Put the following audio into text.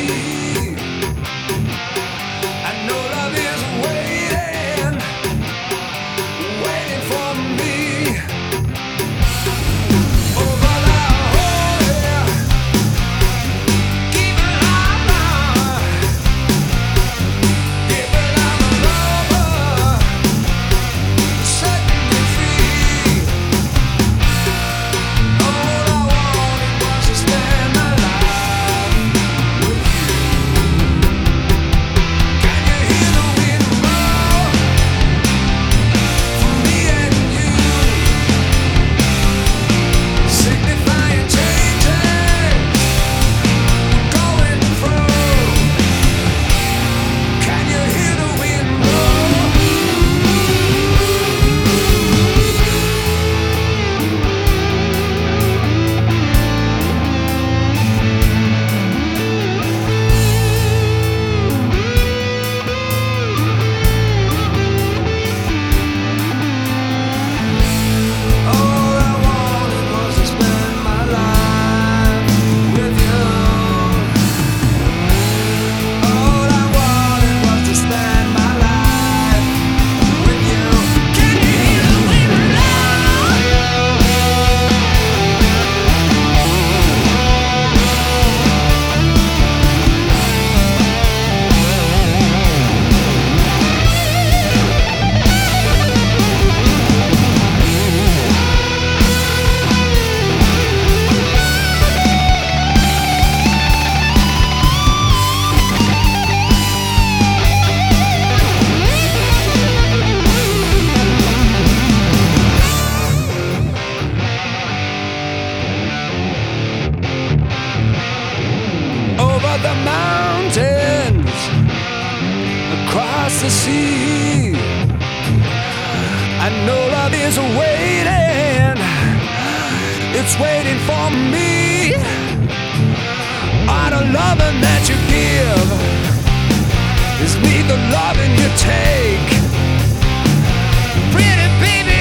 I know love is waiting, waiting for me. Over the whole, keep it alive, keep it alive, set me free. All I wanted was to spend my life with you. Can you hear the wind blow for me and you, signifying changes going through? Can you hear the wind blow? All I wanted was to spend my life with you. All I wanted was to spend my life with you. Can you hear the wind over the mountains, across the sea? I know love is waiting, it's waiting for me. All the loving that you give is me the loving you take. Pretty baby,